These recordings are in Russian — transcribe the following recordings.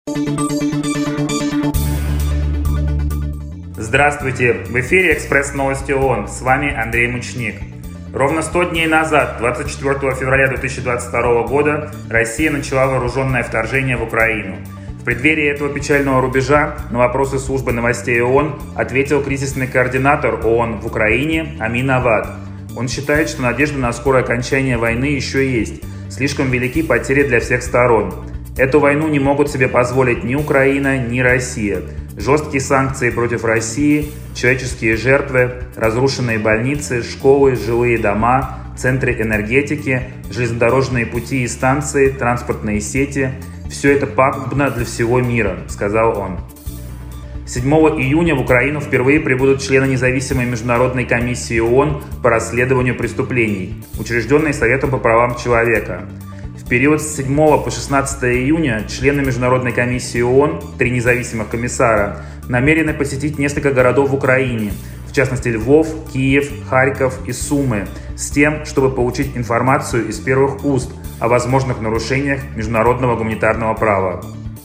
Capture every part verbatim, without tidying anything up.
Здравствуйте! В эфире «Экспресс новости ООН». С вами Андрей Мучник. Ровно сто дней назад, двадцать четвёртого февраля две тысячи двадцать второго года, Россия начала вооруженное вторжение в Украину. В преддверии этого печального рубежа на вопросы службы новостей ООН ответил кризисный координатор ООН в Украине Амин Авад. Он считает, что надежда на скорое окончание войны еще есть. Слишком велики потери для всех сторон. Эту войну не могут себе позволить ни Украина, ни Россия. Жесткие санкции против России, человеческие жертвы, разрушенные больницы, школы, жилые дома, центры энергетики, железнодорожные пути и станции, транспортные сети – все это пагубно для всего мира, сказал он. седьмого июня в Украину впервые прибудут члены независимой международной комиссии ООН по расследованию преступлений, учрежденной Советом по правам человека. В период с седьмого по шестнадцатое июня члены Международной комиссии ООН, три независимых комиссара, намерены посетить несколько городов в Украине, в частности Львов, Киев, Харьков и Сумы, с тем, чтобы получить информацию из первых уст о возможных нарушениях международного гуманитарного права.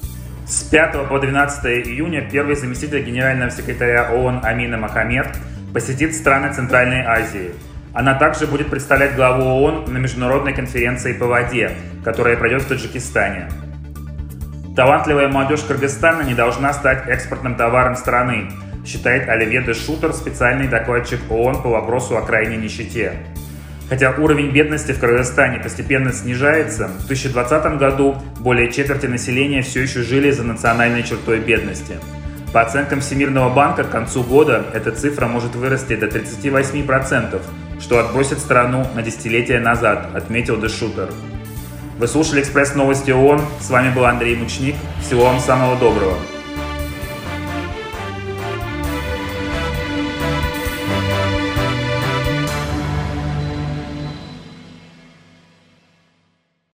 С пятого по двенадцатое июня первый заместитель генерального секретаря ООН Амина Мохаммед посетит страны Центральной Азии. Она также будет представлять главу ООН на международной конференции по воде, которая пройдет в Таджикистане. Талантливая молодежь Кыргызстана не должна стать экспортным товаром страны, считает Оливье де Шутер, специальный докладчик ООН по вопросу о крайней нищете. Хотя уровень бедности в Кыргызстане постепенно снижается, в две тысячи двадцатом году более четверти населения все еще жили за национальной чертой бедности. По оценкам Всемирного банка, к концу года эта цифра может вырасти до тридцати восьми процентов, что отбросит страну на десятилетия назад, отметил де Шутер. Вы слушали «Экспресс новости ООН». С вами был Андрей Мучник. Всего вам самого доброго.